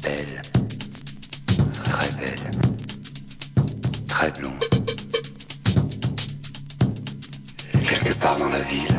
Elle, très belle, très blonde. Quelque part dans la ville.